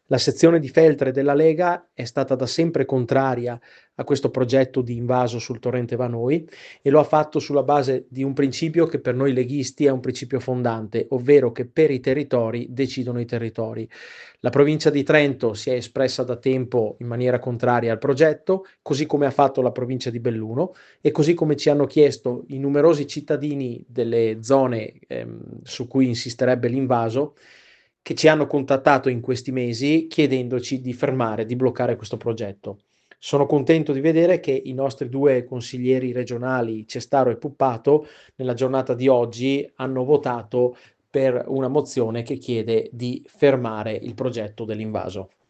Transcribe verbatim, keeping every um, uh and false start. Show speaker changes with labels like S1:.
S1: La sezione di Feltre della Lega è stata da sempre contraria a questo progetto di invaso sul torrente Vanoi e lo ha fatto sulla base di un principio che per noi leghisti è un principio fondante, ovvero che per i territori decidono i territori. La provincia di Trento si è espressa da tempo in maniera contraria al progetto, così come ha fatto la provincia di Belluno e così come ci hanno chiesto i numerosi cittadini delle zone ehm, su cui insisterebbe l'invaso, che ci hanno contattato in questi mesi chiedendoci di fermare, di bloccare questo progetto. Sono contento di vedere che i nostri due consiglieri regionali, Cestaro e Puppato, nella giornata di oggi hanno votato per una mozione che chiede di fermare il progetto dell'invaso.